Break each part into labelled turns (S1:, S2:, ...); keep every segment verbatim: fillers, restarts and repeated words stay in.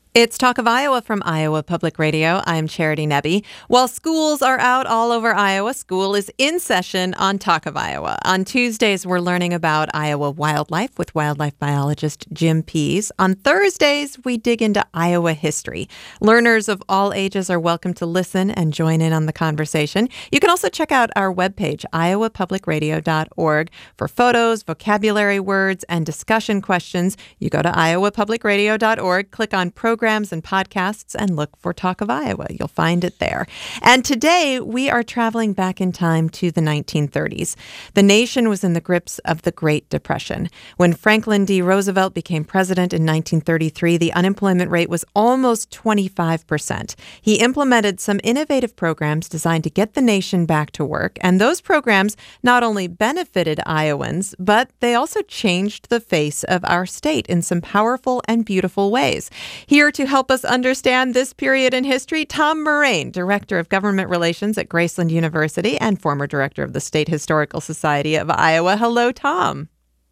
S1: It's Talk of Iowa from Iowa Public Radio. I'm Charity Nebbe. While schools are out all over Iowa, school is in session on Talk of Iowa. On Tuesdays, we're learning about Iowa wildlife with wildlife biologist Jim Pease. On Thursdays, we dig into Iowa history. Learners of all ages are welcome to listen and join in on the conversation. You can also check out our webpage, iowa public radio dot org, for photos, vocabulary words, and discussion questions. You go to iowa public radio dot org, click on Programs and podcasts, and look for Talk of Iowa. You'll find it there. And today, we are traveling back in time to the nineteen thirties. The nation was in the grips of the Great Depression. When Franklin D. Roosevelt became president in nineteen thirty-three, the unemployment rate was almost twenty-five percent. He implemented some innovative programs designed to get the nation back to work, and those programs not only benefited Iowans, but they also changed the face of our state in some powerful and beautiful ways. Here to help us understand this period in history, Tom Moraine, Director of Government Relations at Graceland University and former Director of the State Historical Society of Iowa. Hello, Tom.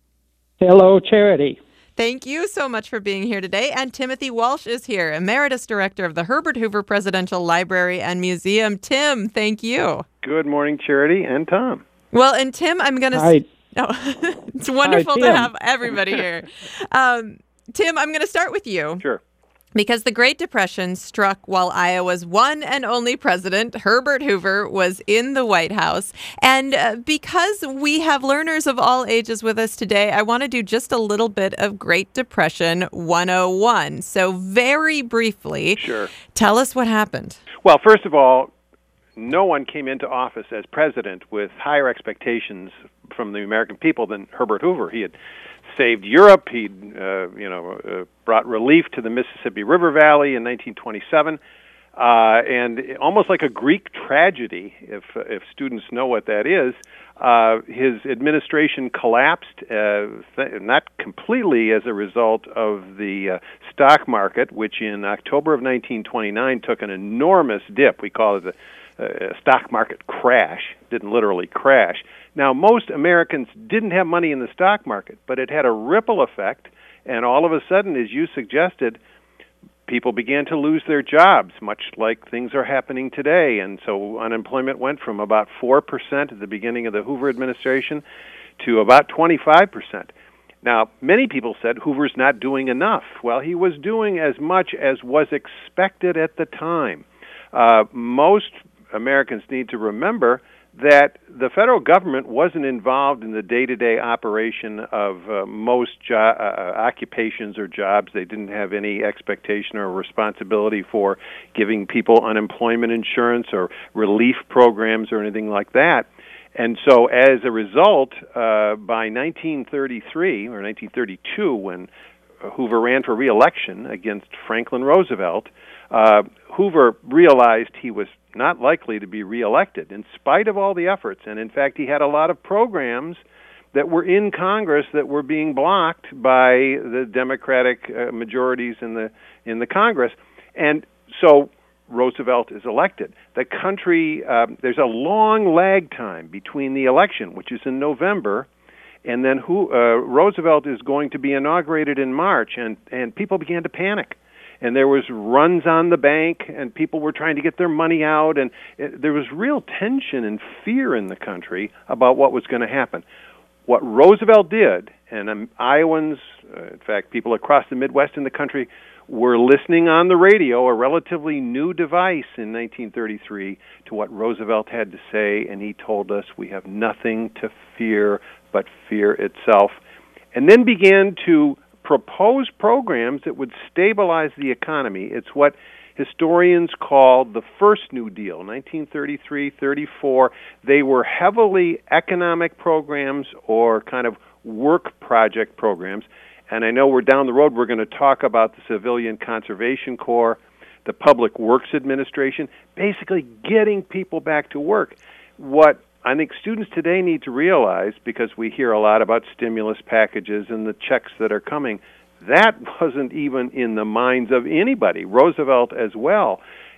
S2: Hello, Charity.
S1: Thank you so much for being here today. And Timothy Walsh is here, Emeritus Director of the Herbert Hoover Presidential Library and Museum. Tim, thank you.
S3: Good morning, Charity and Tom.
S1: Well, and Tim, I'm going to...
S2: Hi.
S1: Oh, it's wonderful
S2: Hi,
S1: to
S2: Tim.
S1: have everybody here. Um, Tim, I'm going to start with you.
S3: Sure.
S1: Because the Great Depression struck while Iowa's one and only president, Herbert Hoover, was in the White House. And uh, because we have learners of all ages with us today, I want to do just a little bit of Great Depression one oh one. So very briefly,
S3: Sure.
S1: Tell us what happened.
S3: Well, first of all, no one came into office as president with higher expectations from the American people than Herbert Hoover. He had saved Europe. He, uh, you know, uh, brought relief to the Mississippi River Valley in nineteen twenty-seven, uh, and almost like a Greek tragedy, if if students know what that is. Uh, his administration collapsed, uh, th- not completely as a result of the uh, stock market, which in October of nineteen twenty-nine took an enormous dip. We call it a a stock market crash. Didn't literally crash. Now, most Americans didn't have money in the stock market, but it had a ripple effect, and all of a sudden, as you suggested, people began to lose their jobs, much like things are happening today. And so unemployment went from about four percent at the beginning of the Hoover administration to about twenty-five percent. Now, many people said Hoover's not doing enough. Well, he was doing as much as was expected at the time. Uh, most Americans need to remember that the federal government wasn't involved in the day-to-day operation of uh, most jo- uh, occupations or jobs. They didn't have any expectation or responsibility for giving people unemployment insurance or relief programs or anything like that. And so as a result, uh, by nineteen thirty-three or nineteen thirty-two, when Hoover ran for re-election against Franklin Roosevelt, uh, Hoover realized he was not likely to be reelected in spite of all the efforts. And in fact, he had a lot of programs that were in Congress that were being blocked by the Democratic uh, majorities in the in the Congress. And so Roosevelt is elected. The country, uh, there's a long lag time between the election, which is in November, and then who, uh, Roosevelt is going to be inaugurated in March, and, and people began to panic. And there was runs on the bank, and people were trying to get their money out, and it, there was real tension and fear in the country about what was going to happen. What Roosevelt did, and um, Iowans, uh, in fact, people across the Midwest in the country, were listening on the radio, a relatively new device in nineteen thirty-three, to what Roosevelt had to say, and he told us we have nothing to fear but fear itself, and then began to propose programs that would stabilize the economy. It's what historians call the first New Deal, nineteen thirty-three, thirty-four. They were heavily economic programs or kind of work project programs. And I know we're down the road, we're going to talk about the Civilian Conservation Corps, the Public Works Administration, basically getting people back to work. What I think students today need to realize, because we hear a lot about stimulus packages and the checks that are coming, that wasn't even in the minds of anybody, Roosevelt as well.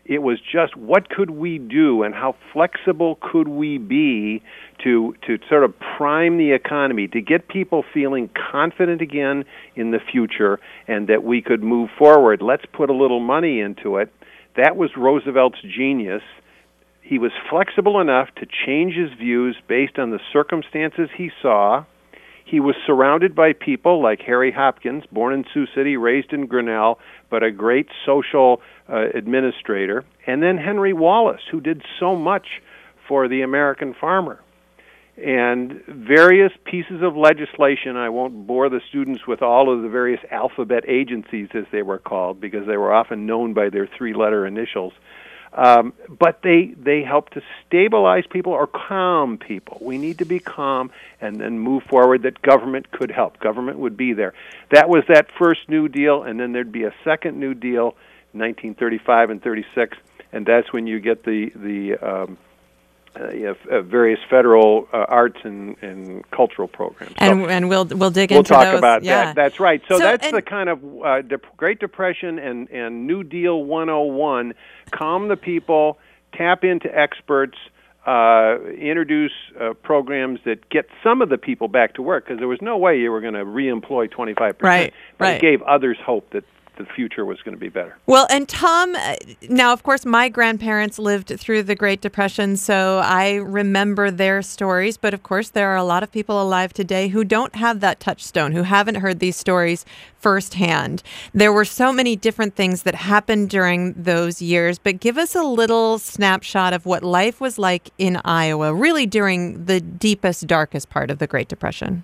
S3: It was just what could we do and how flexible could we be to to sort of prime the economy, to get people feeling confident again in the future and that we could move forward. Let's put a little money into it. That was Roosevelt's genius. He was flexible enough to change his views based on the circumstances he saw. He was surrounded by people like Harry Hopkins, born in Sioux City, raised in Grinnell, but a great social uh, administrator, and then Henry Wallace, who did so much for the American farmer. And various pieces of legislation, I won't bore the students with all of the various alphabet agencies, as they were called, because they were often known by their three-letter initials, Um, but they they help to stabilize people or calm people. We need to be calm and then move forward, that government could help. Government would be there. That was that first New Deal, and then there'd be a second New Deal, nineteen thirty-five and thirty-six, and that's when you get the, the um, uh, you know, uh, various federal uh, arts and, and cultural programs.
S1: And
S3: so
S1: and we'll we'll dig
S3: we'll
S1: into
S3: talk
S1: those.
S3: about
S1: yeah.
S3: that. That's right. So,
S1: So,
S3: that's
S1: and-
S3: the kind of uh, de- Great Depression and, and New Deal one oh one. Calm the people, tap into experts, uh, introduce uh, programs that get some of the people back to work, because there was no way you were going to re-employ twenty-five percent.
S1: Right,
S3: But
S1: right.
S3: it gave others hope that the future was going to be better.
S1: Well, and Tom, uh, now, of course, my grandparents lived through the Great Depression, so I remember their stories. But, of course, there are a lot of people alive today who don't have that touchstone, who haven't heard these stories firsthand. There were so many different things that happened during those years, but give us a little snapshot of what life was like in Iowa, really during the deepest, darkest part of the Great Depression.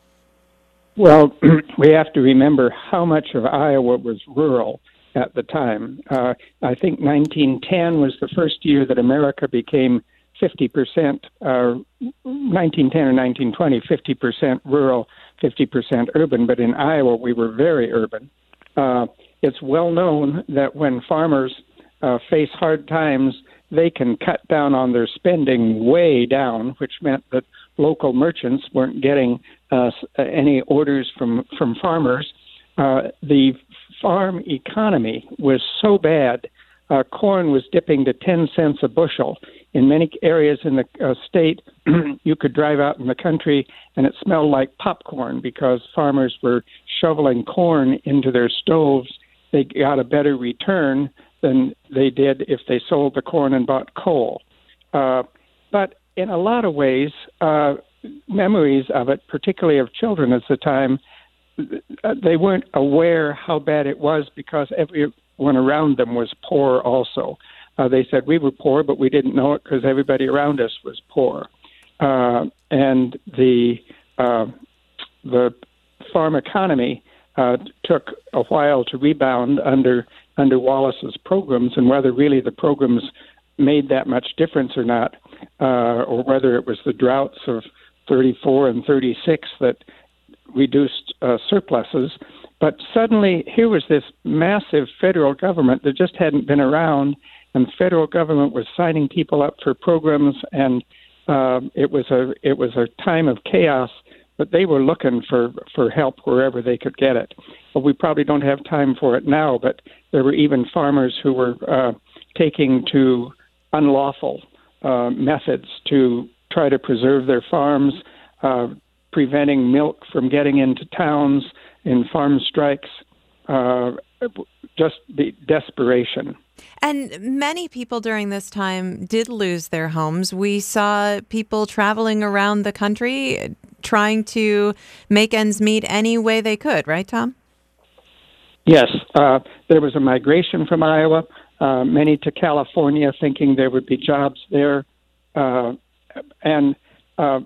S2: Well, we have to remember how much of Iowa was rural at the time. Uh, I think nineteen ten was the first year that America became fifty percent, uh, nineteen ten or nineteen twenty, fifty percent rural, fifty percent urban. But in Iowa, we were very urban. Uh, it's well known that when farmers uh, face hard times, they can cut down on their spending way down, which meant that local merchants weren't getting uh, any orders from, from farmers. Uh, the farm economy was so bad, uh, corn was dipping to ten cents a bushel. In many areas in the uh, state, you could drive out in the country and it smelled like popcorn because farmers were shoveling corn into their stoves. They got a better return than they did if they sold the corn and bought coal. Uh, but in a lot of ways, uh, memories of it, particularly of children at the time, they weren't aware how bad it was because everyone around them was poor also. Uh, they said we were poor, but we didn't know it because everybody around us was poor. Uh, and the uh, the farm economy uh, took a while to rebound under under Wallace's programs, and whether really the programs made that much difference or not, uh, or whether it was the droughts of thirty-four and thirty-six that reduced uh, surpluses. But suddenly here was this massive federal government that just hadn't been around, and the federal government was signing people up for programs, and uh, it was a it was a time of chaos, but they were looking for, for help wherever they could get it. Well, we probably don't have time for it now, but there were even farmers who were uh, taking to unlawful uh, methods to try to preserve their farms, uh, preventing milk from getting into towns in farm strikes, uh, just the desperation.
S1: And many people during this time did lose their homes. We saw people traveling around the country trying to make ends meet any way they could, right, Tom?
S2: Yes, uh, there was a migration from Iowa, uh, many to California, thinking there would be jobs there, uh, and uh,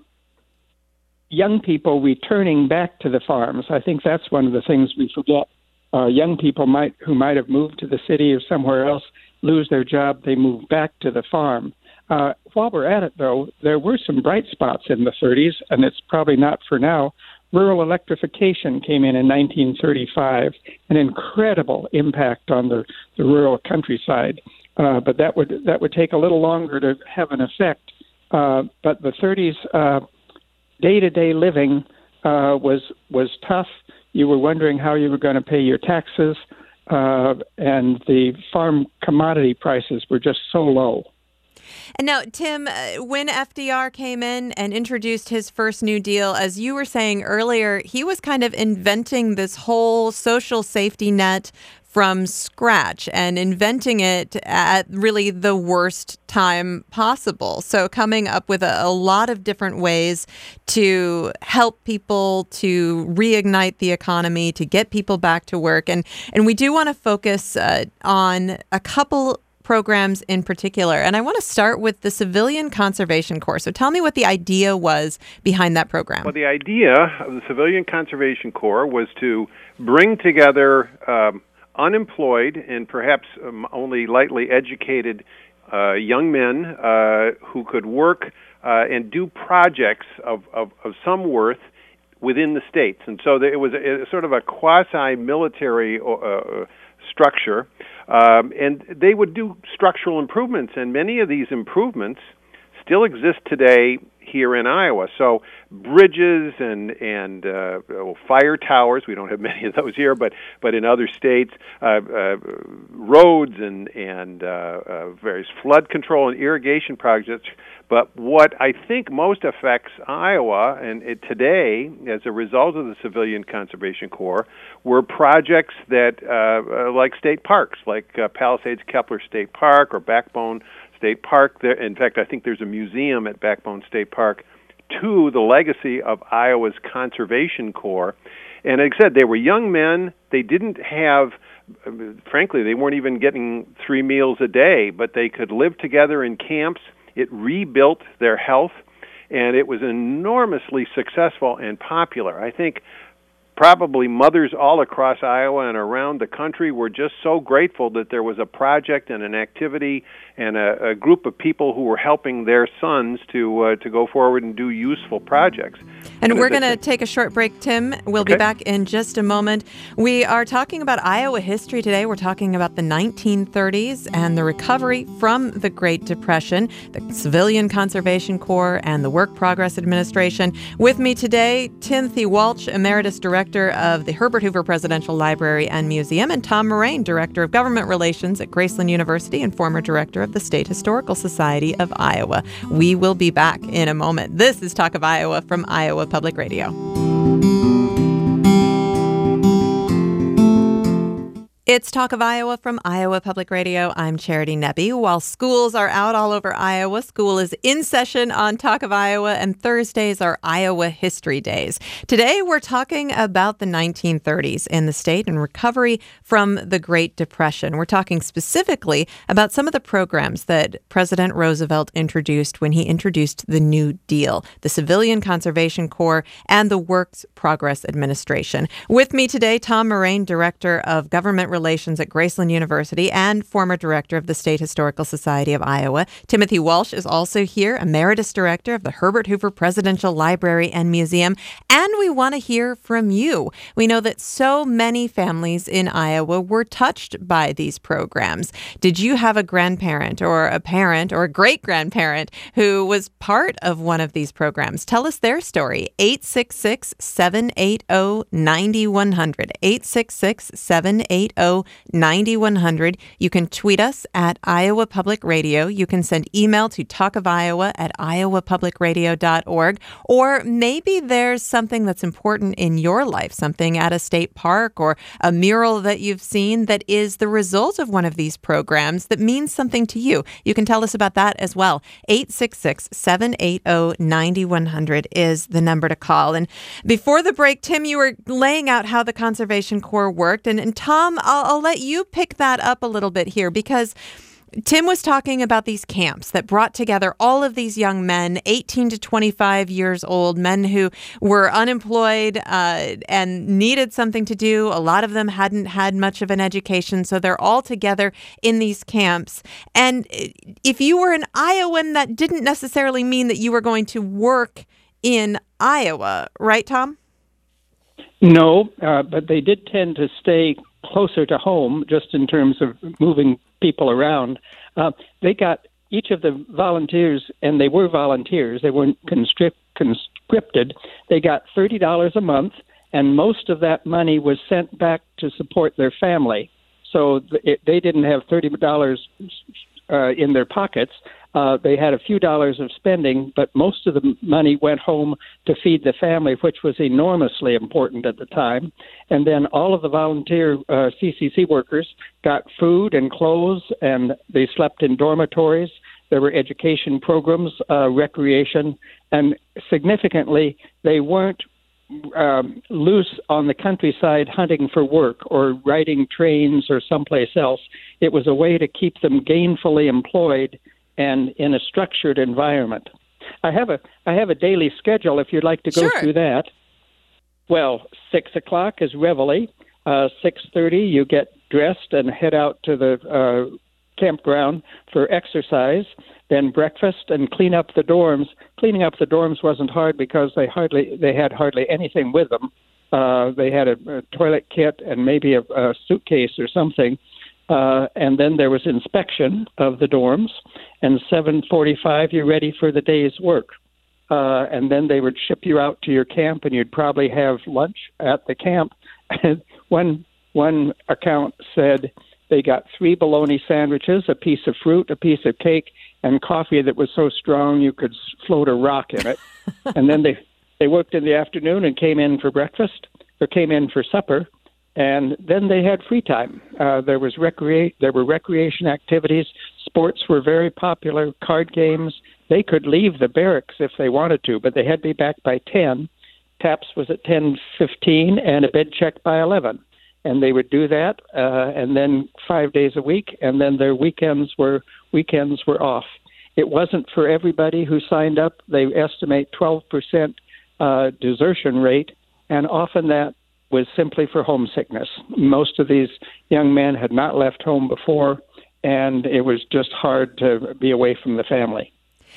S2: young people returning back to the farms. I think that's one of the things we forget. Uh, young people might who might have moved to the city or somewhere else lose their job, they move back to the farm. Uh, while we're at it, though, there were some bright spots in the thirties, and it's probably not for now. Rural electrification came in in nineteen thirty-five, an incredible impact on the, the rural countryside. Uh, but that would that would take a little longer to have an effect. Uh, but the thirties, uh, day-to-day living uh, was was tough. You were wondering how you were going to pay your taxes. uh, and the farm commodity prices were just so low.
S1: And now, Tim, uh, when F D R came in and introduced his first New Deal, as you were saying earlier, he was kind of inventing this whole social safety net from scratch and inventing it at really the worst time possible. So coming up with a, a lot of different ways to help people, to reignite the economy, to get people back to work. And, and we do want to focus uh, on a couple programs in particular. And I want to start with the Civilian Conservation Corps. So tell me what the idea was behind that program.
S3: Well, the idea of the Civilian Conservation Corps was to bring together um, unemployed and perhaps um, only lightly educated uh, young men uh, who could work uh, and do projects of, of, of some worth within the states. And so there, it was a, a sort of a quasi-military uh, structure. Um, and they would do structural improvements, and many of these improvements still exist today here in Iowa. So bridges and and uh, well, fire towers, we don't have many of those here, but but in other states, uh, uh, roads and and uh, uh, various flood control and irrigation projects. But what I think most affects Iowa and it today, as a result of the Civilian Conservation Corps, were projects that, uh, like state parks, like uh, Palisades Kepler State Park or Backbone State Park. There, in fact, I think there's a museum at Backbone State Park to the legacy of Iowa's Conservation Corps. And like I said, they were young men. They didn't have, frankly, they weren't even getting three meals a day, but they could live together in camps. It rebuilt their health, and it was enormously successful and popular. I think probably mothers all across Iowa and around the country were just so grateful that there was a project and an activity and a, a group of people who were helping their sons to uh, to go forward and do useful projects.
S1: And, and we're going to take a short break, Tim. We'll okay. be back in just a moment. We are talking about Iowa history today. We're talking about the nineteen thirties and the recovery from the Great Depression, the Civilian Conservation Corps, and the Work Progress Administration. With me today, Timothy Walsh, Emeritus Director of the Herbert Hoover Presidential Library and Museum, and Tom Moraine, Director of Government Relations at Graceland University and former Director of the State Historical Society of Iowa. We will be back in a moment. This is Talk of Iowa from Iowa Public Radio. It's Talk of Iowa from Iowa Public Radio. I'm Charity Nebbe. While schools are out all over Iowa, school is in session on Talk of Iowa, and Thursdays are Iowa History Days. Today, we're talking about the nineteen thirties in the state and recovery from the Great Depression. We're talking specifically about some of the programs that President Roosevelt introduced when he introduced the New Deal, the Civilian Conservation Corps, and the Works Progress Administration. With me today, Tom Moraine, Director of Government Relations Relations at Graceland University and former director of the State Historical Society of Iowa. Timothy Walsh is also here, Emeritus Director of the Herbert Hoover Presidential Library and Museum. And we want to hear from you. We know that so many families in Iowa were touched by these programs. Did you have a grandparent or a parent or a great-grandparent who was part of one of these programs? Tell us their story. eight six six, seven eight zero, nine one zero zero. eight six six, seven eight zero, nine one zero zero. You can tweet us at Iowa Public Radio. You can send email to talkofiowa at iowa public radio dot org. Or maybe there's something that's important in your life, something at a state park or a mural that you've seen that is the result of one of these programs that means something to you. You can tell us about that as well. eight six six, seven eight zero, nine one zero zero is the number to call. And before the break, Tim, you were laying out how the Conservation Corps worked. And, and Tom, I'll, I'll let you pick that up a little bit here, because Tim was talking about these camps that brought together all of these young men, eighteen to twenty-five years old, men who were unemployed uh, and needed something to do. A lot of them hadn't had much of an education, so they're all together in these camps. And if you were an Iowan, that didn't necessarily mean that you were going to work in Iowa, right, Tom?
S2: No, uh, but they did tend to stay closer to home, just in terms of moving people around. Uh, they got each of the volunteers, and they were volunteers, they weren't conscript, conscripted, they got thirty dollars a month, and most of that money was sent back to support their family. So th- it, they didn't have thirty dollars uh, in their pockets. Uh, they had a few dollars of spending, but most of the money went home to feed the family, which was enormously important at the time. And then all of the volunteer uh, C C C workers got food and clothes, and they slept in dormitories. There were education programs, uh, recreation, and significantly, they weren't um, loose on the countryside hunting for work or riding trains or someplace else. It was a way to keep them gainfully employed and in a structured environment. I have a I have a daily schedule if you'd like to go
S1: Sure.
S2: through that. Well, six o'clock is reveille. Uh, six thirty, you get dressed and head out to the uh, campground for exercise. Then breakfast and clean up the dorms. Cleaning up the dorms wasn't hard because they hardly they had hardly anything with them. Uh, they had a, a toilet kit and maybe a, a suitcase or something. Uh, and then there was inspection of the dorms, and seven forty-five, you're ready for the day's work. Uh, and then they would ship you out to your camp, and you'd probably have lunch at the camp. And one one account said they got three bologna sandwiches, a piece of fruit, a piece of cake, and coffee that was so strong you could float a rock in it. And then they, they worked in the afternoon and came in for breakfast, or came in for supper. And then they had free time. Uh, there was recrea- There were recreation activities. Sports were very popular. Card games. They could leave the barracks if they wanted to, but they had to be back by ten. Taps was at ten fifteen, and a bed check by eleven. And they would do that, uh, and then five days a week, and then their weekends were weekends were off. It wasn't for everybody who signed up. They estimate twelve percent uh, desertion rate, and often that was simply for homesickness. Most of these young men had not left home before, and it was just hard to be away from the family.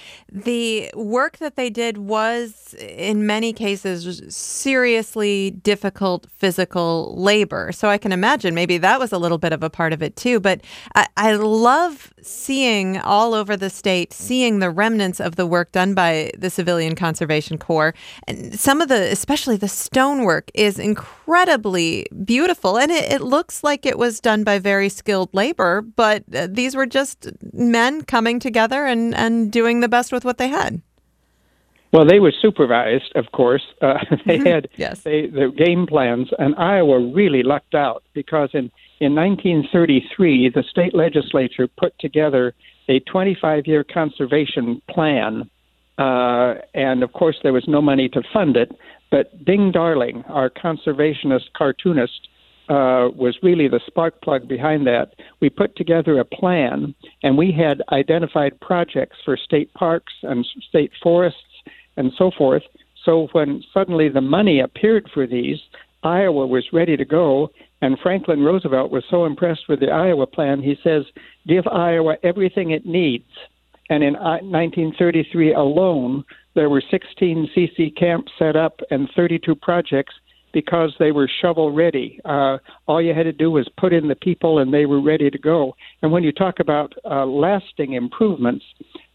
S1: The work that they did was, in many cases, seriously difficult physical labor. So I can imagine maybe that was a little bit of a part of it too. But I, I love seeing all over the state, seeing the remnants of the work done by the Civilian Conservation Corps. And some of the, especially the stonework, is incredibly beautiful. And it, it looks like it was done by very skilled labor, but uh, these were just men coming together and, and doing the best with what they had.
S2: Well, they were supervised, of course. Uh, they had
S1: yes.
S2: they, the game plans, and Iowa really lucked out because in, in nineteen thirty-three, the state legislature put together a twenty-five-year conservation plan, uh, and of course there was no money to fund it, but Ding Darling, our conservationist cartoonist, Uh, was really the spark plug behind that. We put together a plan, and we had identified projects for state parks and state forests and so forth. So when suddenly the money appeared for these, Iowa was ready to go, and Franklin Roosevelt was so impressed with the Iowa plan, he says, give Iowa everything it needs. And in nineteen thirty-three alone, there were sixteen C C camps set up and thirty-two projects because they were shovel-ready. Uh, all you had to do was put in the people, and they were ready to go. And when you talk about uh, lasting improvements,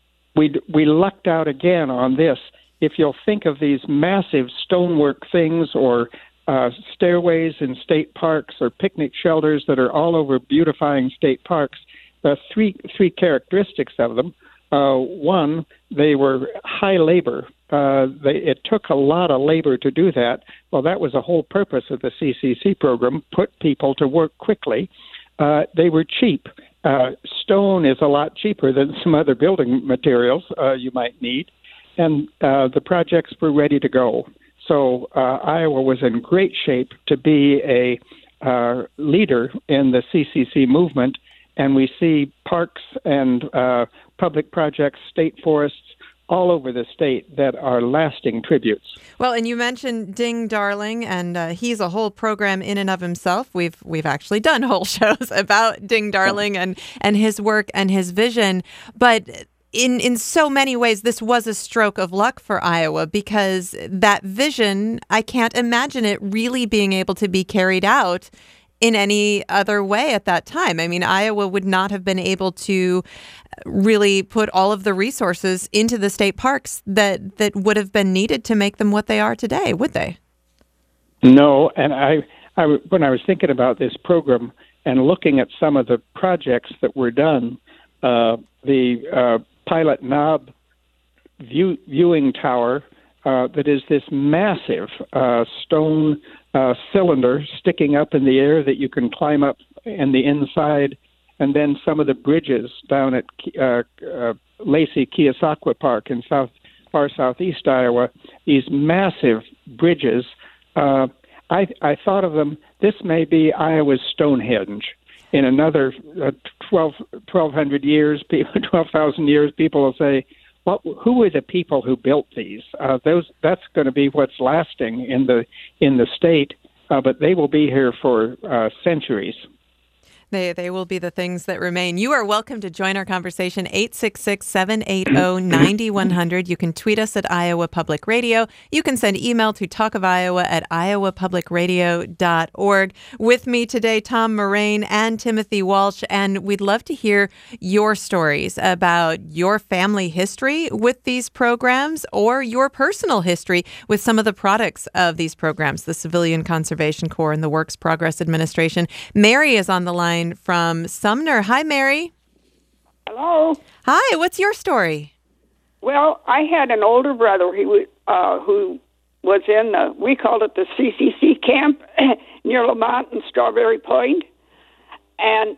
S2: we we lucked out again on this. If you'll think of these massive stonework things or uh, stairways in state parks or picnic shelters that are all over beautifying state parks, the three three characteristics of them. Uh, one, they were high labor. Uh, they, it took a lot of labor to do that. Well, that was the whole purpose of the C C C program, put people to work quickly. Uh, they were cheap. Uh, stone is a lot cheaper than some other building materials uh, you might need. And uh, the projects were ready to go. So uh, Iowa was in great shape to be a uh, leader in the C C C movement. And we see parks and uh, public projects, state forests, all over the state that are lasting tributes.
S1: Well, and you mentioned Ding Darling, and uh, he's a whole program in and of himself. We've we've actually done whole shows about Ding Darling and, and his work and his vision. But in in so many ways, this was a stroke of luck for Iowa because that vision, I can't imagine it really being able to be carried out in any other way at that time. I mean, Iowa would not have been able to really put all of the resources into the state parks that, that would have been needed to make them what they are today, would they?
S2: No, and I, I when I was thinking about this program and looking at some of the projects that were done, uh, the uh, Pilot Knob view, viewing tower uh, that is this massive uh, stone uh, cylinder sticking up in the air that you can climb up in the inside, and then some of the bridges down at uh, uh, Lacey Keosauqua Park in south far southeast Iowa, these massive bridges. Uh, I, I thought of them, this may be Iowa's Stonehenge. In another uh, twelve, twelve hundred years, twelve thousand years, people will say, what, who were the people who built these? Uh, those That's going to be what's lasting in the, in the state, uh, but they will be here for uh, centuries.
S1: They they will be the things that remain. You are welcome to join our conversation, eight six six, seven eight zero, nine one zero zero. You can tweet us at Iowa Public Radio. You can send email to talkofiowa at iowa public radio dot org. With me today, Tom Moraine and Timothy Walsh, and we'd love to hear your stories about your family history with these programs or your personal history with some of the products of these programs, the Civilian Conservation Corps and the Works Progress Administration. Mary is on the line from Sumner. Hi, Mary.
S4: Hello.
S1: Hi, what's your story?
S4: Well, I had an older brother who, uh, who was in, the, we called it the C C C camp near Lamont and Strawberry Point. And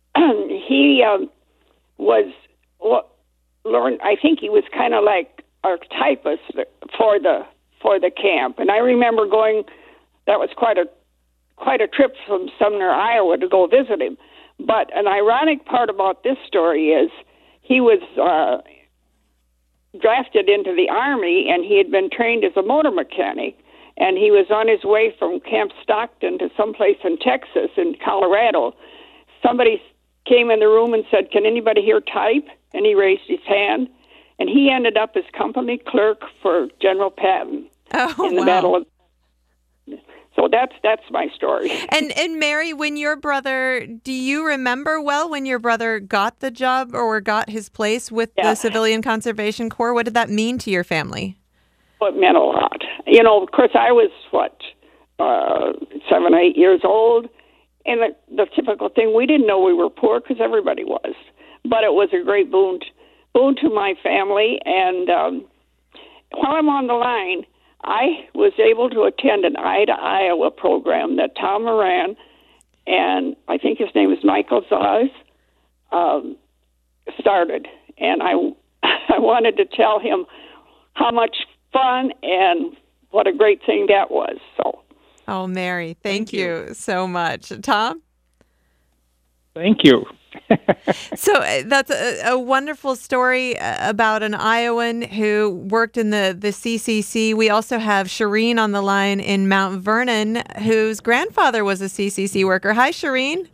S4: he um, was, well, learned, I think he was kind of like a typist for the, for the camp. And I remember going, that was quite a quite a trip from Sumner, Iowa, to go visit him. But an ironic part about this story is he was uh, drafted into the Army, and he had been trained as a motor mechanic, and he was on his way from Camp Stockton to someplace in Texas, in Colorado. Somebody came in the room and said, "Can anybody here type?" And he raised his hand, and he ended up as company clerk for General Patton
S1: oh,
S4: in the
S1: wow.
S4: Battle of So that's that's my story.
S1: And and Mary, when your brother, do you remember well when your brother got the job or got his place with
S4: yeah.
S1: the Civilian Conservation Corps? What did that mean to your family?
S4: Well, it meant a lot. You know, of course, I was, what, uh, seven, eight years old. And the, the typical thing, we didn't know we were poor because everybody was. But it was a great boon, boon to my family. And um, while I'm on the line, I was able to attend an Ida, Iowa program that Tom Moran and I think his name is Michael Zaz um, started. And I, I wanted to tell him how much fun and what a great thing that was. So,
S1: oh, Mary, thank,
S2: Thank
S1: you.
S2: you.
S1: so much. Tom?
S2: Thank you.
S1: So uh, that's a, a wonderful story uh, about an Iowan who worked in the, the C C C. We also have Shireen on the line in Mount Vernon, whose grandfather was a C C C worker. Hi, Shireen.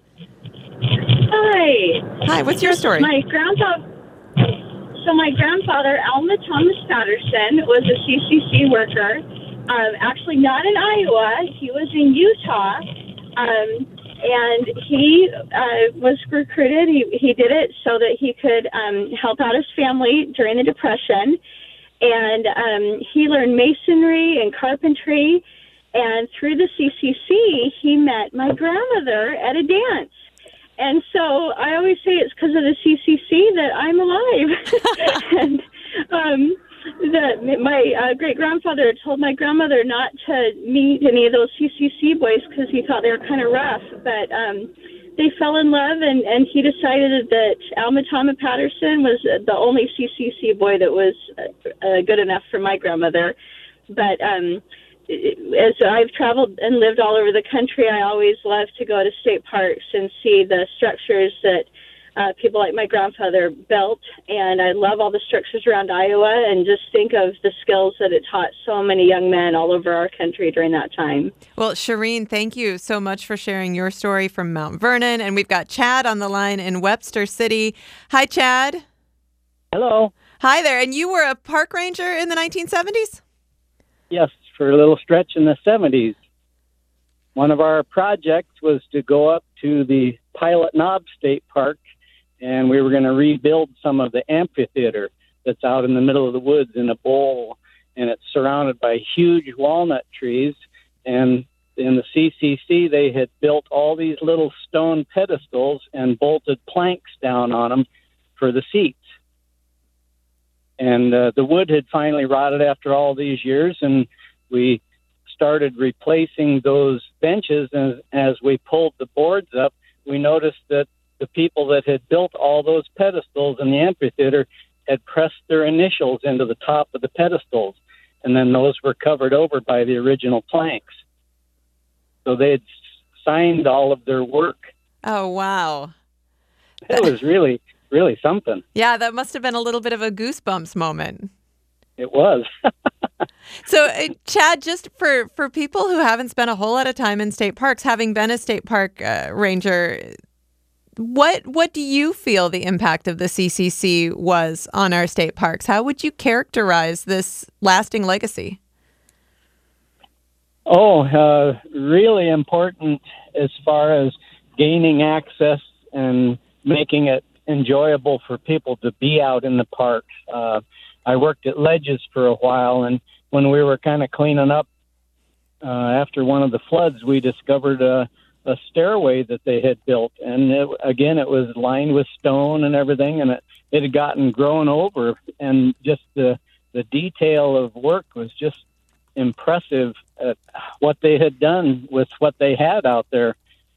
S5: Hi.
S1: Hi, what's your story?
S5: My grandfather, so my grandfather, Alma Thomas Patterson, was a C C C worker. Um, actually, not in Iowa. He was in Utah. Um, And he uh, was recruited. He he did it so that he could um, help out his family during the Depression. And um, he learned masonry and carpentry. And through the C C C, he met my grandmother at a dance. And so I always say it's because of the C C C that I'm alive. and um, the, my uh, great-grandfather told my grandmother not to meet any of those C C C boys because he thought they were kind of rough. But um, they fell in love, and, and he decided that Alma Thomas Patterson was the only C C C boy that was uh, good enough for my grandmother. But um, as I've traveled and lived all over the country, I always love to go to state parks and see the structures that Uh, people like my grandfather built, and I love all the structures around Iowa, and just think of the skills that it taught so many young men all over our country during that time.
S1: Well, Shireen, thank you so much for sharing your story from Mount Vernon. And we've got Chad on the line in Webster City. Hi, Chad.
S6: Hello.
S1: Hi there. And you were a park ranger in the nineteen seventies?
S6: Yes, for a little stretch in the seventies. One of our projects was to go up to the Pilot Knob State Park, and we were going to rebuild some of the amphitheater that's out in the middle of the woods in a bowl, and it's surrounded by huge walnut trees. And in the C C C, they had built all these little stone pedestals and bolted planks down on them for the seats. And uh, the wood had finally rotted after all these years, and we started replacing those benches. And as we pulled the boards up, we noticed that the people that had built all those pedestals in the amphitheater had pressed their initials into the top of the pedestals, and then those were covered over by the original planks. So they had signed all of their work.
S1: Oh, wow.
S6: It was really, really something.
S1: Yeah, that must have been a little bit of a goosebumps moment.
S6: It was.
S1: So, uh, Chad, just for, for people who haven't spent a whole lot of time in state parks, having been a state park uh, ranger, what what do you feel the impact of the C C C was on our state parks? How would you characterize this lasting legacy?
S6: Oh, uh, really important as far as gaining access and making it enjoyable for people to be out in the parks. Uh, I worked at Ledges for a while, and when we were kind of cleaning up uh, after one of the floods, we discovered a, a stairway that they had built. And it, again, it was lined with stone and everything, and it, it had gotten grown over. And just the, the detail of work was just impressive at what they had done with what they had out there.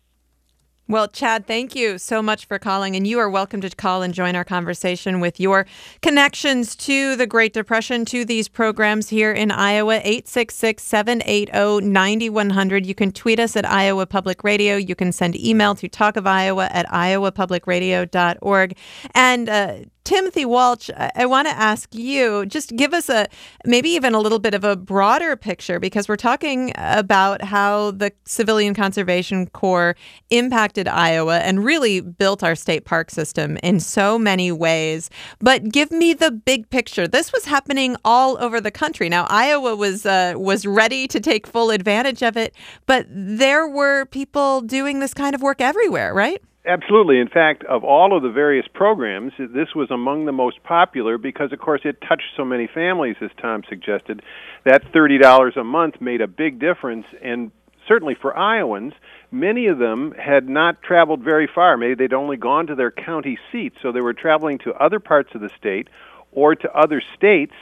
S1: Well, Chad, thank you so much for calling, and you are welcome to call and join our conversation with your connections to the Great Depression, to these programs here in Iowa. Eight six six, seven eight zero, nine one zero zero. You can tweet us at Iowa Public Radio. You can send email to talk of iowa at iowa public radio dot org. And uh, Timothy Walsh, I, I want to ask you, just give us a maybe even a little bit of a broader picture, because we're talking about how the Civilian Conservation Corps impacted Iowa and really built our state park system in so many ways. But give me the big picture. This was happening all over the country. Now, Iowa was uh, was ready to take full advantage of it, but there were people doing this kind of work everywhere, right?
S3: Absolutely. In fact, of all of the various programs, this was among the most popular because, of course, it touched so many families, as Tom suggested. That thirty dollars a month made a big difference, and certainly for Iowans, many of them had not traveled very far. Maybe they'd only gone to their county seat, so they were traveling to other parts of the state or to other states.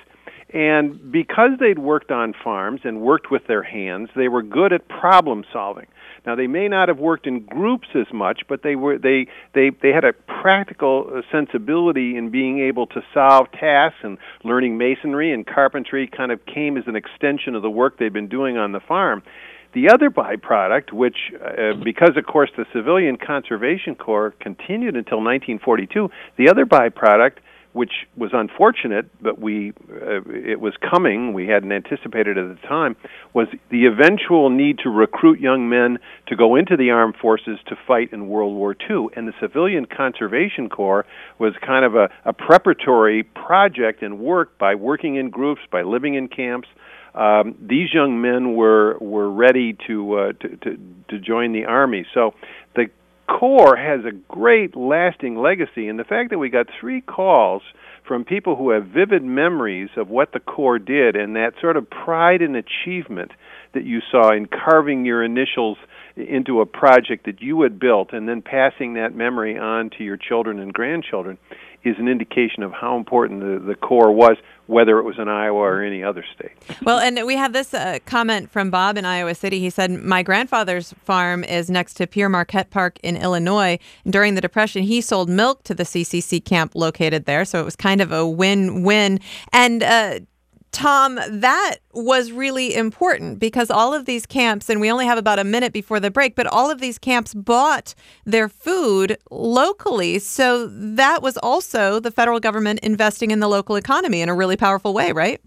S3: And because they'd worked on farms and worked with their hands, they were good at problem solving. Now, they may not have worked in groups as much, but they were they they they had a practical sensibility in being able to solve tasks, and learning masonry and carpentry kind of came as an extension of the work they'd been doing on the farm. The other byproduct, which, uh, because, of course, the Civilian Conservation Corps continued until nineteen forty-two, the other byproduct, which was unfortunate, but we uh, it was coming, we hadn't anticipated at the time, was the eventual need to recruit young men to go into the armed forces to fight in World War Two. And the Civilian Conservation Corps was kind of a, a preparatory project and work by working in groups, by living in camps. Um, these young men were were ready to, uh, to to to join the Army. So the Corps has a great lasting legacy, and the fact that we got three calls from people who have vivid memories of what the Corps did, and that sort of pride and achievement that you saw in carving your initials into a project that you had built and then passing that memory on to your children and grandchildren, is an indication of how important the, the Corps was, whether it was in Iowa or any other state.
S1: Well, and we have this uh, comment from Bob in Iowa City. He said, my grandfather's farm is next to Pierre Marquette Park in Illinois. During the Depression, he sold milk to the C C C camp located there, so it was kind of a win-win. And uh, Tom, that was really important because all of these camps, and we only have about a minute before the break, but all of these camps bought their food locally. So that was also the federal government investing in the local economy in a really powerful way, right?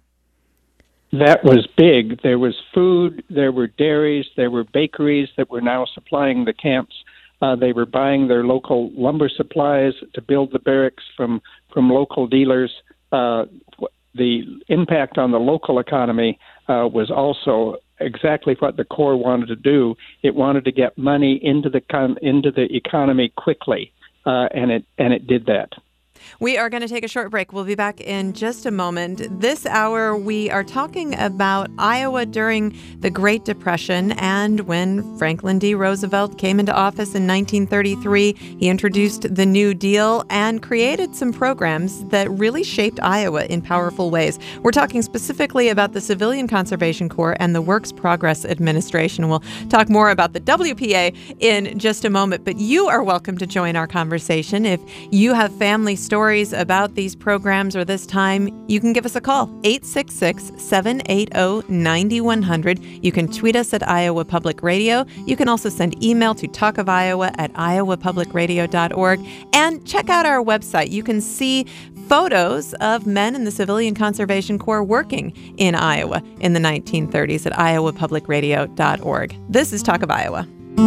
S2: That was big. There was food, there were dairies, there were bakeries that were now supplying the camps. Uh, they were buying their local lumber supplies to build the barracks from, from local dealers. Uh, The impact on the local economy uh, was also exactly what the Corps wanted to do. It wanted to get money into the con- into the economy quickly, uh, and it and it did that.
S1: We are going to take a short break. We'll be back in just a moment. This hour, we are talking about Iowa during the Great Depression and when Franklin D. Roosevelt came into office in nineteen thirty-three. He introduced the New Deal and created some programs that really shaped Iowa in powerful ways. We're talking specifically about the Civilian Conservation Corps and the Works Progress Administration. We'll talk more about the W P A in just a moment, but you are welcome to join our conversation. If you have family stories about these programs or this time, you can give us a call, eight six six, seven eight zero, nine one zero zero. You can tweet us at Iowa Public Radio. You can also send email to talk of iowa at iowa public radio dot org. And check out our website. You can see photos of men in the Civilian Conservation Corps working in Iowa in the nineteen thirties at iowa public radio dot org. This is Talk of Iowa.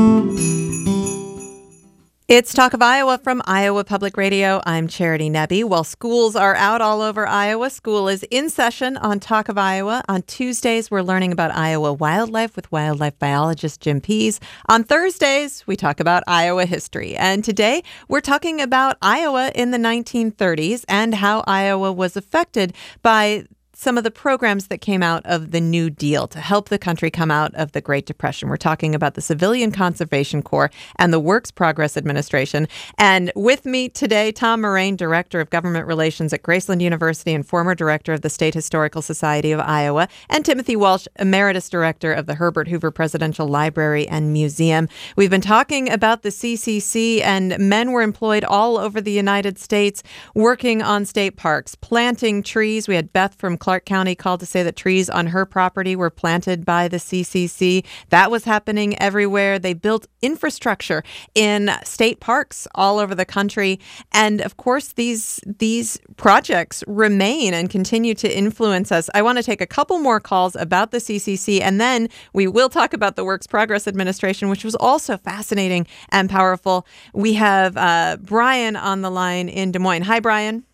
S1: It's Talk of Iowa from Iowa Public Radio. I'm Charity Nebbe. While schools are out all over Iowa, school is in session on Talk of Iowa. On Tuesdays, we're learning about Iowa wildlife with wildlife biologist Jim Pease. On Thursdays, we talk about Iowa history. And today, we're talking about Iowa in the nineteen thirties and how Iowa was affected by some of the programs that came out of the New Deal to help the country come out of the Great Depression. We're talking about the Civilian Conservation Corps and the Works Progress Administration. And with me today, Tom Moraine, Director of Government Relations at Graceland University and former Director of the State Historical Society of Iowa, and Timothy Walsh, Emeritus Director of the Herbert Hoover Presidential Library and Museum. We've been talking about the C C C, and men were employed all over the United States working on state parks, planting trees. We had Beth from Clark County called to say that trees on her property were planted by the C C C. That was happening everywhere. They built infrastructure in state parks all over the country. And of course, these these projects remain and continue to influence us. I want to take a couple more calls about the C C C, and then we will talk about the Works Progress Administration, which was also fascinating and powerful. We have uh, Brian on the line in Des Moines. Hi, Brian.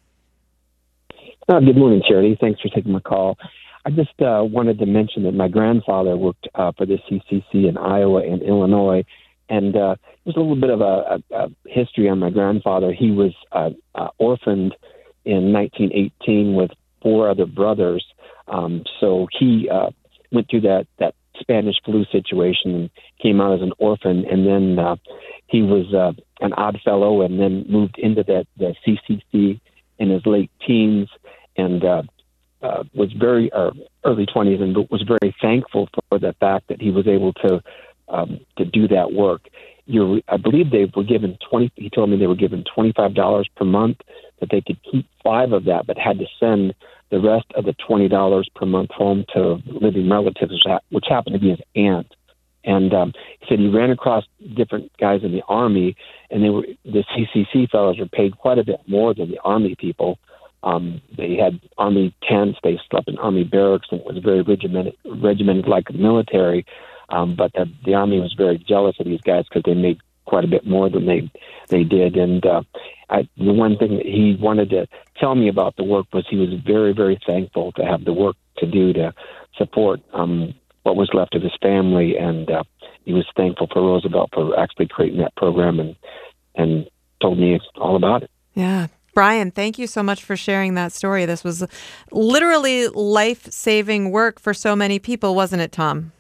S7: Uh, good morning, Charity. Thanks for taking my call. I just uh, wanted to mention that my grandfather worked uh, for the C C C in Iowa and Illinois, and uh, there's a little bit of a, a, a history on my grandfather. He was uh, uh, orphaned in nineteen eighteen with four other brothers, um, so he uh, went through that, that Spanish flu situation and came out as an orphan, and then uh, he was uh, an odd fellow and then moved into the, the C C C in his late teens, and uh, uh, was very uh, early twenties, and was very thankful for the fact that he was able to um, to do that work. You're, I believe they were given twenty. He told me they were given twenty five dollars per month, that they could keep five of that, but had to send the rest of the twenty dollars per month home to living relatives, which happened to be his aunt. And um, he said he ran across different guys in the Army, and they were the C C C fellows were paid quite a bit more than the Army people. Um, they had Army tents, they slept in Army barracks, and it was very regimented, regimented like the military. Um, but the, the Army was very jealous of these guys because they made quite a bit more than they they did. And uh, I, the one thing that he wanted to tell me about the work was he was very, very thankful to have the work to do to support um, what was left of his family, and uh, he was thankful for Roosevelt for actually creating that program, and and told me all about it.
S1: Yeah. Brian, thank you so much for sharing that story. This was literally life-saving work for so many people, wasn't it, Tom?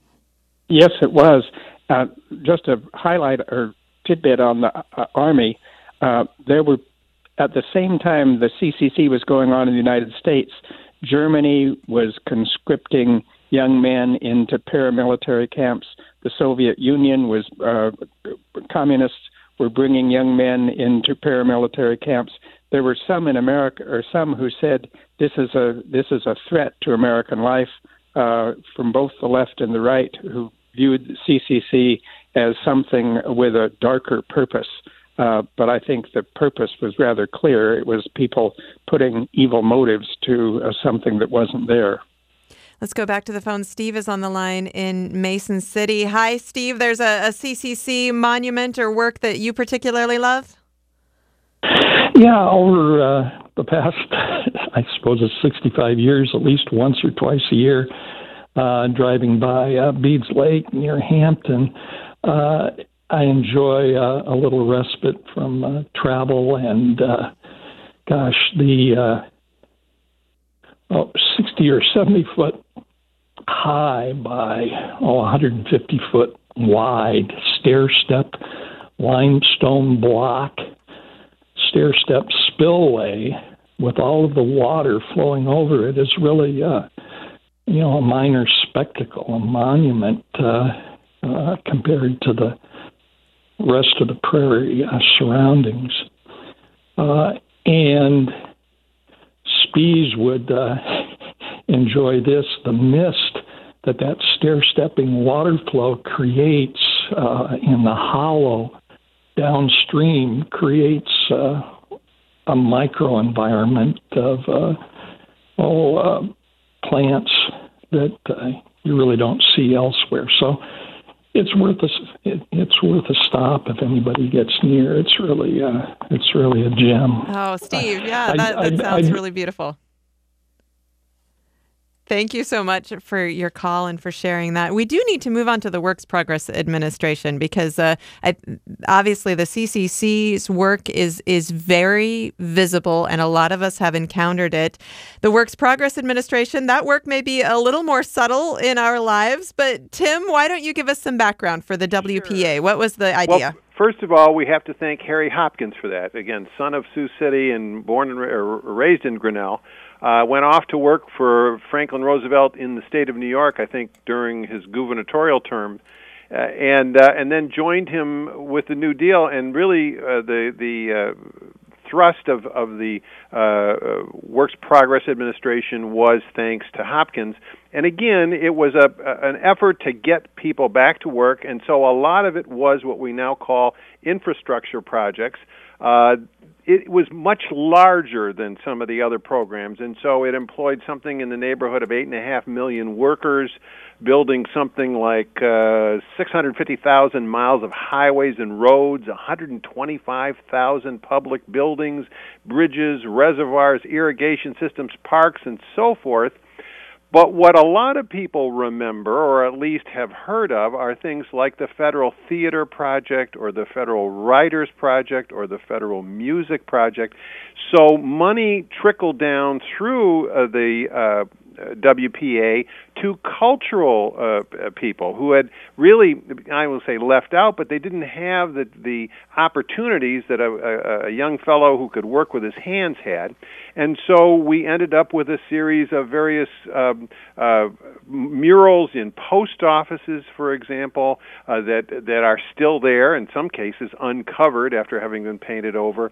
S2: Yes, it was. Uh, just to highlight or tidbit on the uh, Army, uh, there were, at the same time the C C C was going on in the United States, Germany was conscripting young men into paramilitary camps. The Soviet Union was, uh, communists were bringing young men into paramilitary camps. There were some in America, or some who said this is a this is a threat to American life, uh, from both the left and the right, who viewed the C C C as something with a darker purpose. Uh, but I think the purpose was rather clear. It was people putting evil motives to uh, something that wasn't there.
S1: Let's go back to the phone. Steve is on the line in Mason City. Hi, Steve. There's a, a C C C monument or work that you particularly love?
S8: Yeah, over uh, the past, I suppose it's sixty-five years, at least once or twice a year, uh, driving by uh, Beeds Lake near Hampton, uh, I enjoy uh, a little respite from uh, travel and uh, gosh, the uh, oh, sixty or seventy foot high by oh, one hundred fifty foot wide stair step limestone block stair step spillway with all of the water flowing over it is really uh, you know a minor spectacle, a monument uh, uh, compared to the rest of the prairie uh, surroundings. Uh, and Spies would uh, enjoy this, the mist that that stair-stepping water flow creates uh, in the hollow downstream creates uh, a microenvironment of uh, oh, uh, plants that uh, you really don't see elsewhere. So it's worth a it, it's worth a stop if anybody gets near. It's really uh, it's really a gem.
S1: Oh, Steve, yeah,
S8: I,
S1: that,
S8: I,
S1: that
S8: I,
S1: sounds
S8: I,
S1: really beautiful. Thank you so much for your call and for sharing that. We do need to move on to the Works Progress Administration because uh, I, obviously the C C C's work is is very visible and a lot of us have encountered it. The Works Progress Administration, that work may be a little more subtle in our lives, but Tim, why don't you give us some background for the W P A?
S3: Sure.
S1: What was the idea?
S3: Well, first of all, we have to thank Harry Hopkins for that. Again, son of Sioux City and born and ra- raised in Grinnell. Uh, went off to work for Franklin Roosevelt in the state of New York, I think, during his gubernatorial term, uh, and uh, and then joined him with the New Deal. And really, uh, the the uh, thrust of of the uh, Works Progress Administration was thanks to Hopkins. And again, it was a an effort to get people back to work, and so a lot of it was what we now call infrastructure projects. Uh, It was much larger than some of the other programs, and so it employed something in the neighborhood of eight and a half million workers, building something like uh, six hundred fifty thousand miles of highways and roads, one hundred twenty-five thousand public buildings, bridges, reservoirs, irrigation systems, parks, and so forth. But what a lot of people remember, or at least have heard of, are things like the Federal Theater Project or the Federal Writers Project or the Federal Music Project. So money trickled down through uh, the uh, W P A to cultural uh, people who had really, I will say, left out, but they didn't have the, the opportunities that a, a, a young fellow who could work with his hands had. And so we ended up with a series of various um, uh, murals in post offices, for example, uh, that that are still there, in some cases uncovered after having been painted over,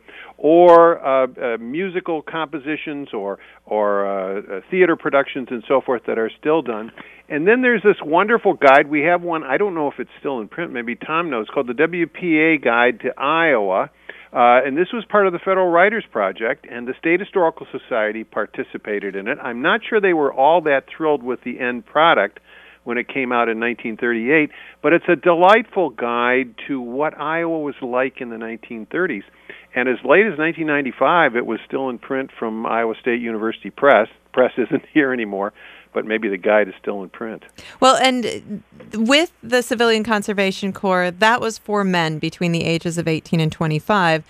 S3: or uh, uh, musical compositions or, or uh, uh, theater productions and so forth that are still done. And then there's this wonderful guide. We have one, I don't know if it's still in print, maybe Tom knows, called the W P A Guide to Iowa. Uh, and this was part of the Federal Writers Project, and the State Historical Society participated in it. I'm not sure they were all that thrilled with the end product when it came out in nineteen thirty-eight, but it's a delightful guide to what Iowa was like in the nineteen thirties. And as late as nineteen ninety-five, it was still in print from Iowa State University Press. Press isn't here anymore, but maybe the guide is still in print.
S1: Well, and with the Civilian Conservation Corps, that was for men between the ages of eighteen and twenty-five.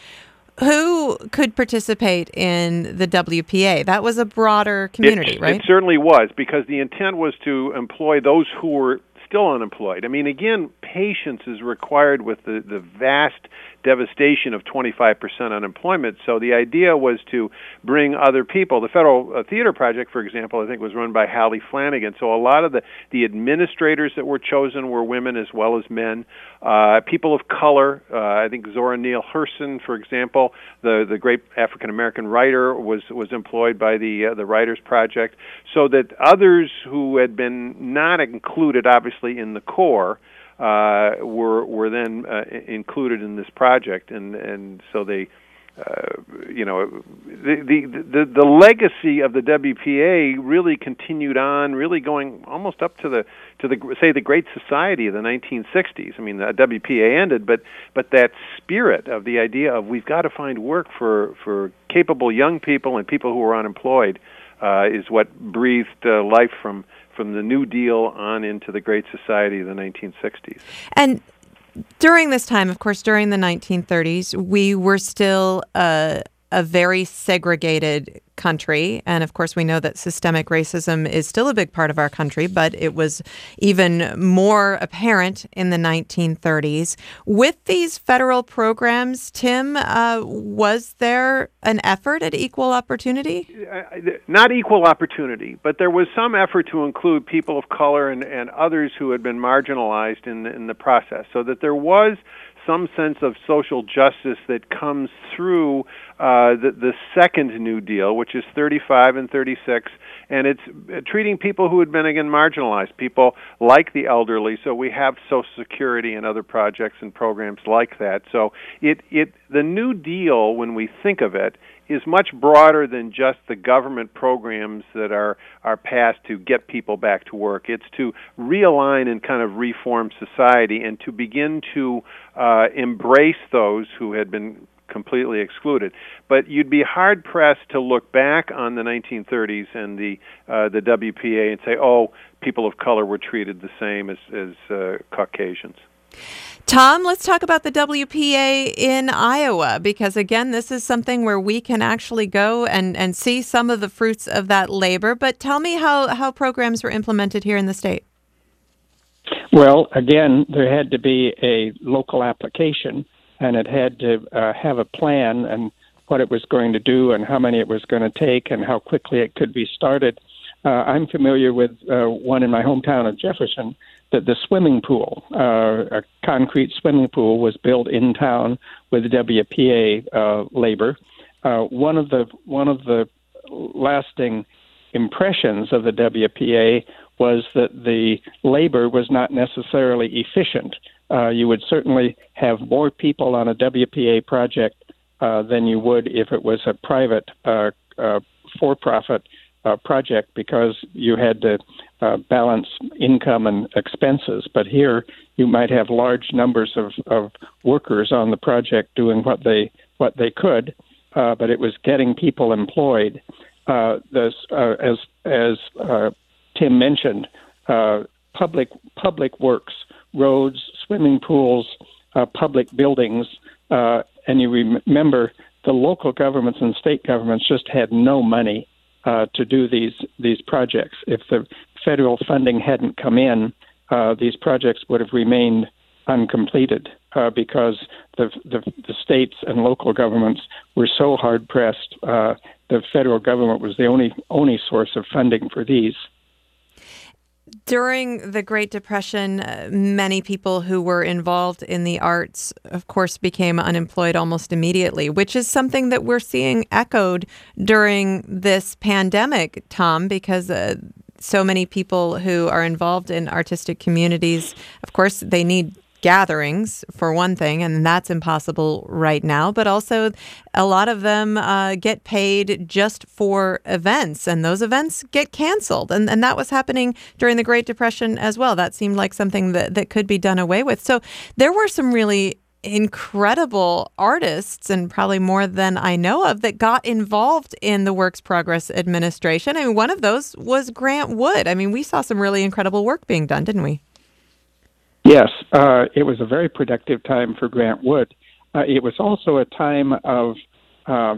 S1: Who could participate in the W P A? That was a broader community,
S3: it,
S1: right?
S3: It certainly was, because the intent was to employ those who were still unemployed. I mean, again, patience is required with the, the vast devastation of twenty-five percent unemployment. So the idea was to bring other people. The Federal uh, Theater Project, for example, I think was run by Hallie Flanagan. So a lot of the, the administrators that were chosen were women as well as men. Uh, people of color, uh, I think Zora Neale Hurston, for example, the, the great African-American writer, was, was employed by the, uh, the Writers Project, so that others who had been not included, obviously, in the Corps, Uh, were were then uh, included in this project, and and so they, uh, you know, the, the the the legacy of the W P A really continued on, really going almost up to the to the say the Great Society of the nineteen sixties. I mean, the W P A ended, but but that spirit of the idea of we've got to find work for for capable young people and people who are unemployed uh, is what breathed uh, life from. from the New Deal on into the Great Society of the nineteen sixties.
S1: And during this time, of course, during the nineteen thirties, we were still uh, a very segregated country. And of course, we know that systemic racism is still a big part of our country, but it was even more apparent in the nineteen thirties. With these federal programs, Tim, uh, was there an effort at equal opportunity?
S3: Not equal opportunity, but there was some effort to include people of color and, and others who had been marginalized in the, in the process, so that there was some sense of social justice that comes through uh, the, the second New Deal, which is thirty-five and thirty-six, and it's treating people who had been, again, marginalized, people like the elderly. So we have Social Security and other projects and programs like that. So it, it the New Deal, when we think of it, is much broader than just the government programs that are, are passed to get people back to work. It's to realign and kind of reform society and to begin to uh, embrace those who had been completely excluded. But you'd be hard-pressed to look back on the nineteen thirties and the uh, the W P A and say, oh, people of color were treated the same as, as uh, Caucasians.
S1: Tom, let's talk about the W P A in Iowa, because, again, this is something where we can actually go and, and see some of the fruits of that labor. But tell me how, how programs were implemented here in the state.
S2: Well, again, there had to be a local application, and it had to uh, have a plan and what it was going to do and how many it was going to take and how quickly it could be started. Uh, I'm familiar with uh, one in my hometown of Jefferson, that the swimming pool, uh, a concrete swimming pool, was built in town with W P A uh, labor. Uh, one of the one of the lasting impressions of the W P A was that the labor was not necessarily efficient. Uh, you would certainly have more people on a W P A project uh, than you would if it was a private uh, uh, for-profit uh, project, because you had to uh, balance income and expenses. But here you might have large numbers of, of workers on the project doing what they what they could, uh, but it was getting people employed. Uh, this, uh, as as uh, Tim mentioned, uh, public public works, roads, swimming pools, uh, public buildings, uh, and you remember the local governments and state governments just had no money uh, to do these these projects. If the federal funding hadn't come in, uh, these projects would have remained uncompleted uh, because the, the the states and local governments were so hard pressed. Uh, the federal government was the only only source of funding for these.
S1: During the Great Depression, uh, many people who were involved in the arts, of course, became unemployed almost immediately, which is something that we're seeing echoed during this pandemic, Tom, because uh, so many people who are involved in artistic communities, of course, they need gatherings, for one thing, and that's impossible right now. But also, a lot of them uh, get paid just for events, and those events get canceled. And, and that was happening during the Great Depression as well. That seemed like something that, that could be done away with. So there were some really incredible artists, and probably more than I know of, that got involved in the Works Progress Administration. I mean, one of those was Grant Wood. I mean, we saw some really incredible work being done, didn't we?
S2: Yes, uh, it was a very productive time for Grant Wood. Uh, it was also a time of uh,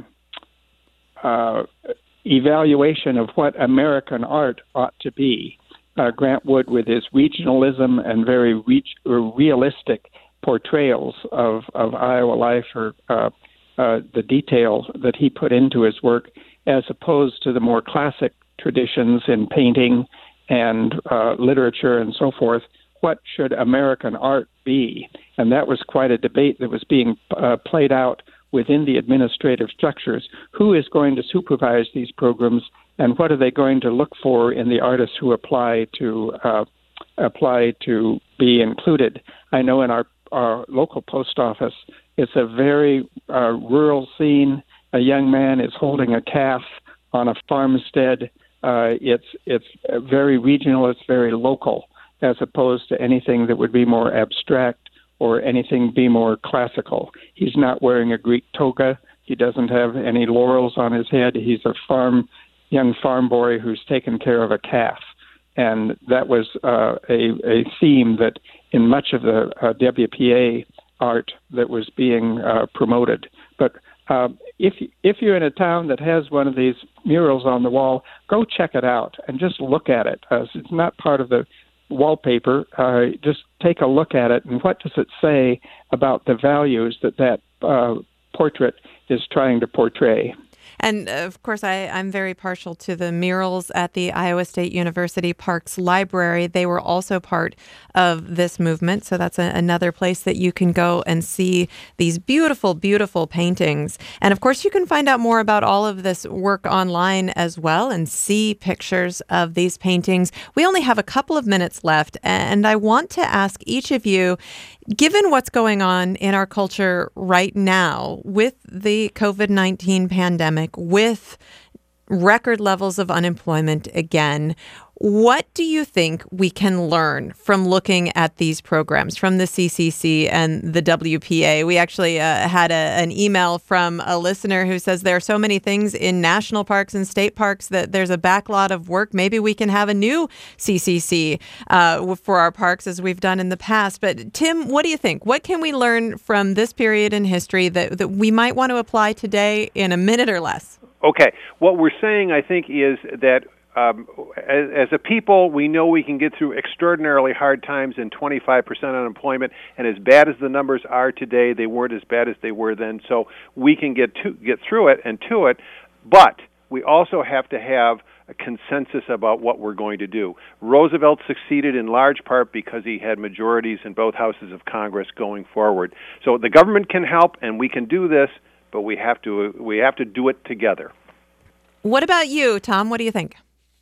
S2: uh, evaluation of what American art ought to be. Uh, Grant Wood, with his regionalism and very reach, realistic portrayals of, of Iowa life, or uh, uh, the detail that he put into his work, as opposed to the more classic traditions in painting and uh, literature and so forth. What should American art be? And that was quite a debate that was being uh, played out within the administrative structures. Who is going to supervise these programs, and what are they going to look for in the artists who apply to uh, apply to be included? I know in our, our local post office, it's a very uh, rural scene. A young man is holding a calf on a farmstead. Uh, it's it's very regional. It's very local, as opposed to anything that would be more abstract or anything be more classical. He's not wearing a Greek toga. He doesn't have any laurels on his head. He's a farm, young farm boy who's taken care of a calf. And that was uh, a, a theme that in much of the uh, W P A art that was being uh, promoted. But Uh, if if you're in a town that has one of these murals on the wall, go check it out and just look at it. Uh, it's not part of the wallpaper. Uh, just take a look at it, and what does it say about the values that that uh, portrait is trying to portray?
S1: And of course, I, I'm very partial to the murals at the Iowa State University Parks Library. They were also part of this movement. So that's a, another place that you can go and see these beautiful, beautiful paintings. And of course, you can find out more about all of this work online as well and see pictures of these paintings. We only have a couple of minutes left, and I want to ask each of you, given what's going on in our culture right now with the COVID nineteen pandemic, with record levels of unemployment again, what do you think we can learn from looking at these programs from the C C C and the W P A? We actually uh, had a, an email from a listener who says there are so many things in national parks and state parks that there's a backlog of work. Maybe we can have a new C C C uh, for our parks as we've done in the past. But Tim, what do you think? What can we learn from this period in history that, that we might want to apply today in a minute or less?
S3: Okay. What we're saying, I think, is that Um, as, as a people, we know we can get through extraordinarily hard times and twenty-five percent unemployment, and as bad as the numbers are today, they weren't as bad as they were then, so we can get to get through it and to it, but we also have to have a consensus about what we're going to do. Roosevelt succeeded in large part because he had majorities in both houses of Congress going forward. So the government can help, and we can do this, but we have to we have to do it together.
S1: What about you, Tom? What do you think?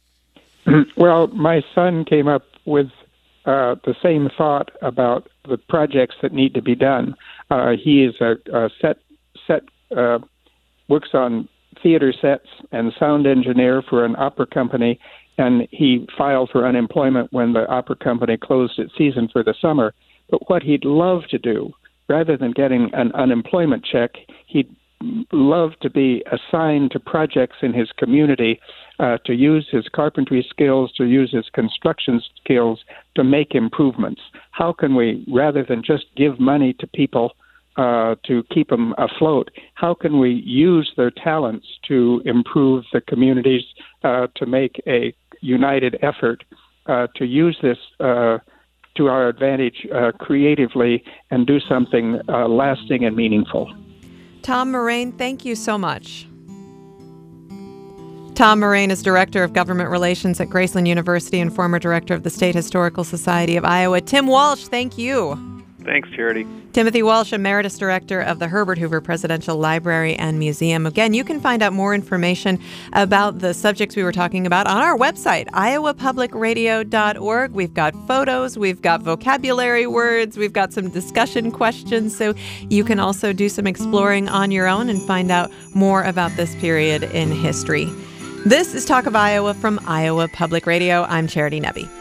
S2: Well, my son came up with uh, the same thought about the projects that need to be done. Uh, he is a, a set set uh, works on theater sets and sound engineer for an opera company, and he filed for unemployment when the opera company closed its season for the summer. But what he'd love to do, rather than getting an unemployment check, he'd love to be assigned to projects in his community uh, to use his carpentry skills, to use his construction skills to make improvements. How can we, rather than just give money to people uh, to keep them afloat, how can we use their talents to improve the communities, uh, to make a united effort uh, to use this uh, to our advantage uh, creatively and do something uh, lasting and meaningful?
S1: Tom Moraine, thank you so much. Tom Moraine is Director of Government Relations at Graceland University and former Director of the State Historical Society of Iowa. Tim Walsh, thank you.
S3: Thanks, Charity.
S1: Timothy Walsh, Emeritus Director of the Herbert Hoover Presidential Library and Museum. Again, you can find out more information about the subjects we were talking about on our website, iowa public radio dot org. We've got photos, we've got vocabulary words, we've got some discussion questions, so you can also do some exploring on your own and find out more about this period in history. This is Talk of Iowa from Iowa Public Radio. I'm Charity Nebbe.